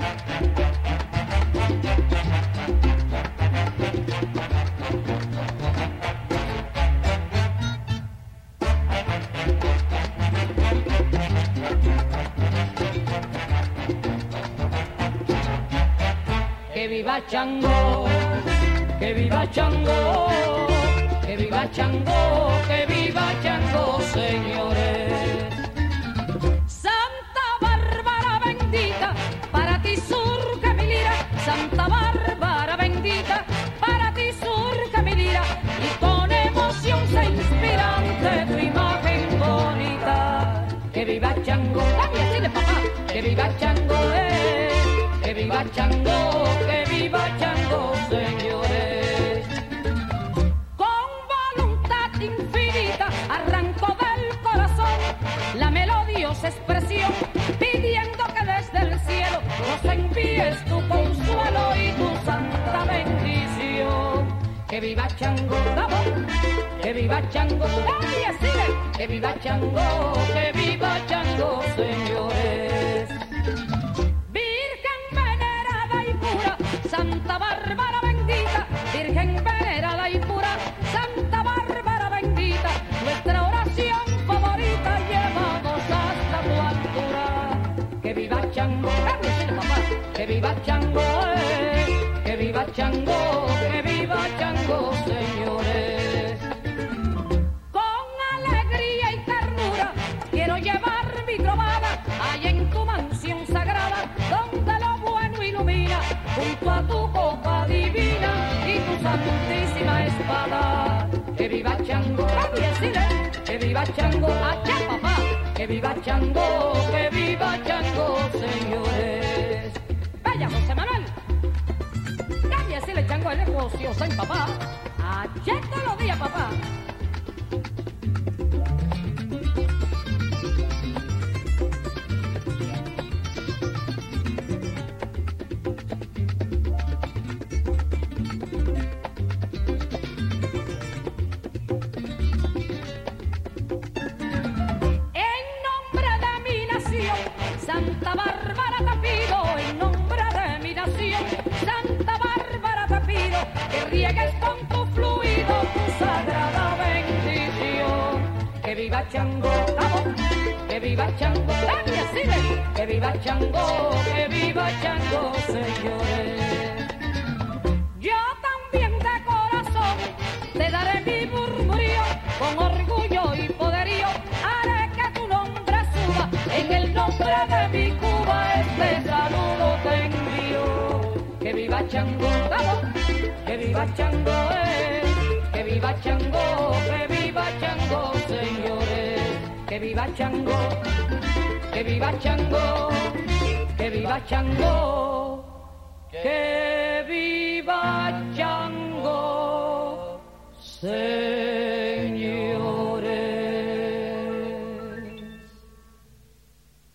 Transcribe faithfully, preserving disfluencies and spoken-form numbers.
Que viva Chango, que viva Chango, que viva Chango, que viva Chango, señores. Santa Bárbara bendita, para ti surca mi lira. Santa Bárbara bendita, para ti surca mi lira. Y con emoción se inspira ante tu imagen bonita. Que viva Chango, dame decirle papá, que viva Chango, eh. Que viva Chango, que viva Chango, señores. Con voluntad infinita arrancó del corazón la melodiosa expresión, pidiendo que desde el cielo nos envíes tu consuelo y tu santa bendición. Que viva Chango, vamos, que viva Chango, nadie sigue. Que viva Chango, que viva Chango, señores. Santa Bárbara bendita, Virgen venerada y pura, Santa Bárbara bendita, nuestra oración favorita, llevamos hasta tu altura. Que viva Chango, papá, que viva Chango, eh, que viva Chango, que viva Chango, señores. Con alegría y ternura quiero llevar mi trovada allá en tu mansión sagrada, donde lo bueno ilumina junto a tu copa divina y tu santísima espada. Que viva Chango, que viva Chango, allá papá, que viva Chango, que viva Chango, señores. Vaya José Manuel, dame decirle Chango el negocio, soy papá, allá todos los días papá. Santa Bárbara te pido, en nombre de mi nación, Santa Bárbara te pido, que riegues con tu fluido tu sagrada bendición. Que viva Chango, vamos, que viva Chango, nadie sigue. Que viva Chango, que viva Chango, señores. Yo también de corazón te daré mi murmurío, con orgullo y poderío haré que tu nombre suba en el nombre de mi Cuba, este saludo te envío. Que viva Chango, vamos, que viva Chango, eh, que viva Chango, que viva Chango, señores. Que viva Chango, que viva Chango, que viva Chango, que viva Chango, señores.